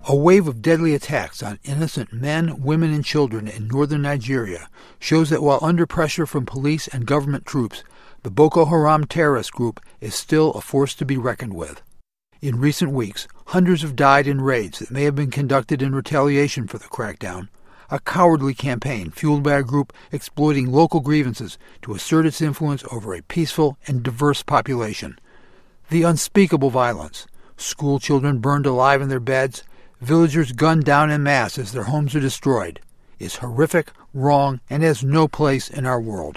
A wave of deadly attacks on innocent men, women, and children in northern Nigeria shows that while under pressure from police and government troops, the Boko Haram terrorist group is still a force to be reckoned with. In recent weeks, hundreds have died in raids that may have been conducted in retaliation for the crackdown, a cowardly campaign fueled by a group exploiting local grievances to assert its influence over a peaceful and diverse population. The unspeakable violence, school children burned alive in their beds, villagers gunned down en masse as their homes are destroyed, is horrific, wrong, and has no place in our world.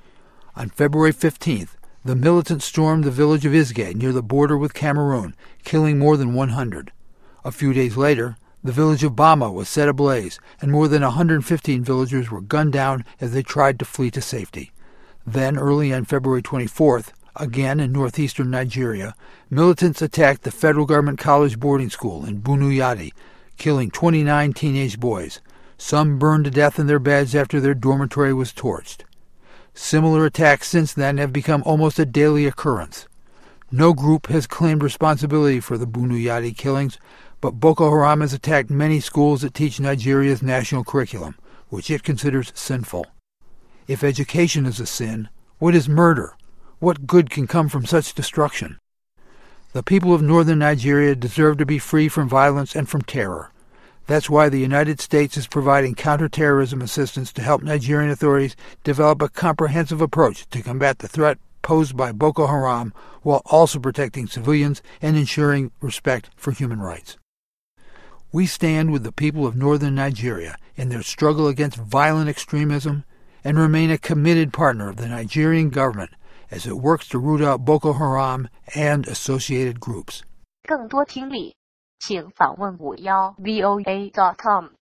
On February 15th, the militants stormed the village of Isgay near the border with Cameroon, killing more than 100. A few days later, the village of Bama was set ablaze, and more than 115 villagers were gunned down as they tried to flee to safety. Then, early on February 24th, again in northeastern Nigeria, militants attacked the federal government college boarding school in Bunu Yadi, killing 29 teenage boys. Some burned to death in their beds after their dormitory was torched. Similar attacks since then have become almost a daily occurrence. No group has claimed responsibility for the Bunu Yadi killings, but Boko Haram has attacked many schools that teach Nigeria's national curriculum, which it considers sinful. If education is a sin, what is murder? What good can come from such destruction? The people of northern Nigeria deserve to be free from violence and from terror. That's why the United States is providing counterterrorism assistance to help Nigerian authorities develop a comprehensive approach to combat the threat posed by Boko Haram while also protecting civilians and ensuring respect for human rights. We stand with the people of northern Nigeria in their struggle against violent extremism and remain a committed partner of the Nigerian government as it works to root out Boko Haram and associated groups. 更多听力，请访问51voa.com。